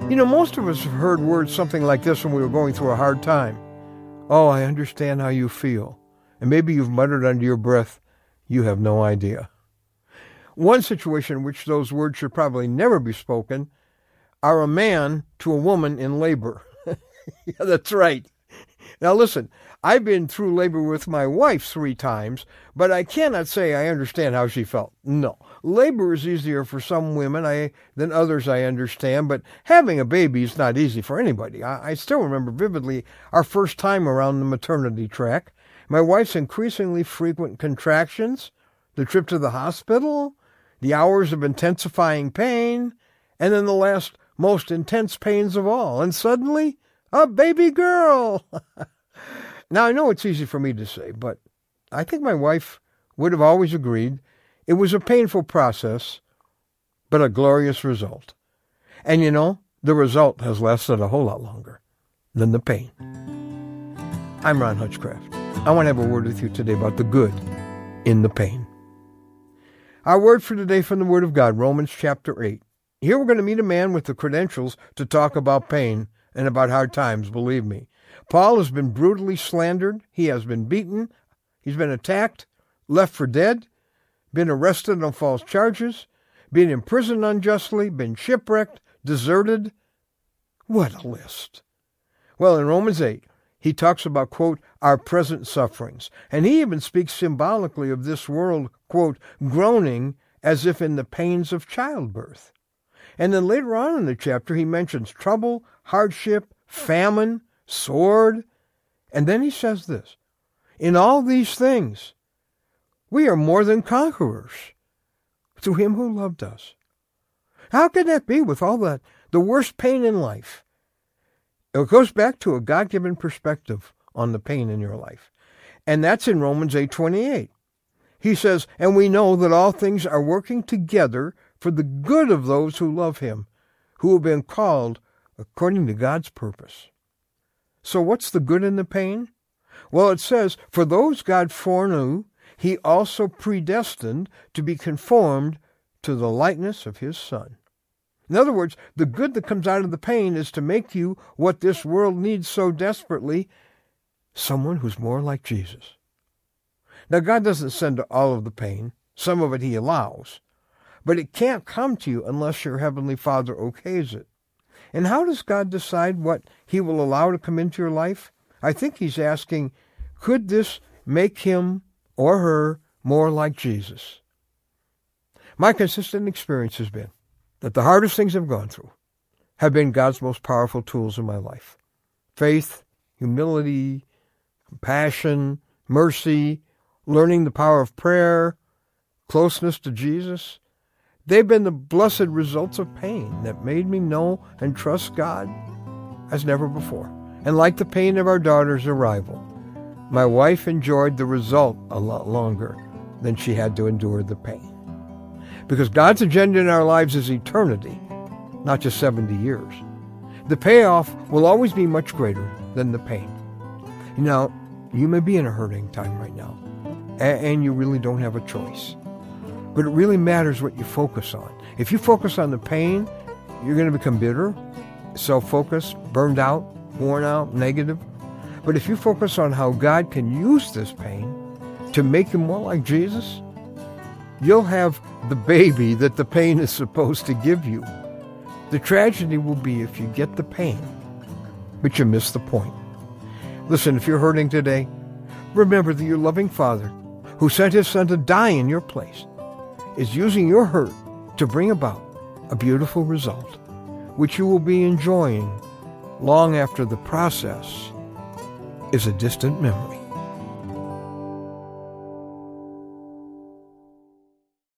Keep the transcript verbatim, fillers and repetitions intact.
You know, most of us have heard words something like this when we were going through a hard time. Oh, I understand how you feel. And maybe you've muttered under your breath, you have no idea. One situation in which those words should probably never be spoken are a man to a woman in labor. Yeah, that's right. Now listen, I've been through labor with my wife three times, but I cannot say I understand how she felt. No. Labor is easier for some women I, than others, I understand, but having a baby is not easy for anybody. I, I still remember vividly our first time around the maternity track, my wife's increasingly frequent contractions, the trip to the hospital, the hours of intensifying pain, and then the last most intense pains of all. And suddenly, a baby girl. Now, I know it's easy for me to say, but I think my wife would have always agreed it was a painful process, but a glorious result. And you know, the result has lasted a whole lot longer than the pain. I'm Ron Hutchcraft. I want to have a word with you today about the good in the pain. Our word for today from the Word of God, Romans chapter eight. Here we're going to meet a man with the credentials to talk about pain and about hard times, believe me. Paul has been brutally slandered. He has been beaten. He's been attacked, left for dead, been arrested on false charges, been imprisoned unjustly, been shipwrecked, deserted. What a list. Well, in Romans eight, he talks about, quote, our present sufferings. And he even speaks symbolically of this world, quote, groaning as if in the pains of childbirth. And then later on in the chapter, he mentions trouble, hardship, famine, sword. And then he says this, in all these things, we are more than conquerors through him who loved us. How can that be with all that, the worst pain in life? It goes back to a God-given perspective on the pain in your life. And that's in Romans eight twenty-eight. He says, and we know that all things are working together for the good of those who love him, who have been called according to God's purpose. So what's the good in the pain? Well, it says, for those God foreknew, he also predestined to be conformed to the likeness of his Son. In other words, the good that comes out of the pain is to make you what this world needs so desperately, someone who's more like Jesus. Now, God doesn't send all of the pain. Some of it he allows. But it can't come to you unless your Heavenly Father okays it. And how does God decide what he will allow to come into your life? I think he's asking, could this make him or her more like Jesus? My consistent experience has been that the hardest things I've gone through have been God's most powerful tools in my life. Faith, humility, compassion, mercy, learning the power of prayer, closeness to Jesus. They've been the blessed results of pain that made me know and trust God as never before. And like the pain of our daughter's arrival, my wife enjoyed the result a lot longer than she had to endure the pain. Because God's agenda in our lives is eternity, not just seventy years. The payoff will always be much greater than the pain. Now, you may be in a hurting time right now, and you really don't have a choice. But it really matters what you focus on. If you focus on the pain, you're going to become bitter, self-focused, burned out, worn out, negative. But if you focus on how God can use this pain to make you more like Jesus, you'll have the baby that the pain is supposed to give you. The tragedy will be if you get the pain, but you miss the point. Listen, if you're hurting today, remember that your loving Father, who sent his Son to die in your place, is using your hurt to bring about a beautiful result, which you will be enjoying long after the process is a distant memory.